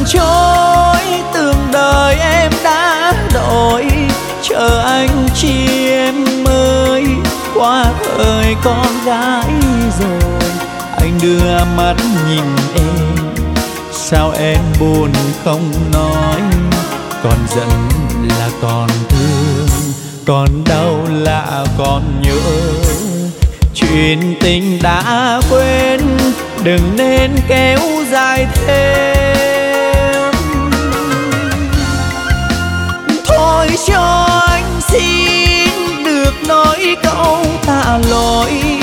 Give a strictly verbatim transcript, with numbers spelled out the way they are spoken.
trôi, tưởng đời em đã đổi, chờ anh chi em ơi, qua thời con gái rồi. Anh đưa mắt nhìn em, sao em buồn không nói, còn giận là còn thương, còn đau là còn nhớ. Chuyện tình đã quên, đừng nên kéo dài thêm. Thôi cho anh xin được nói câu tạ lỗi,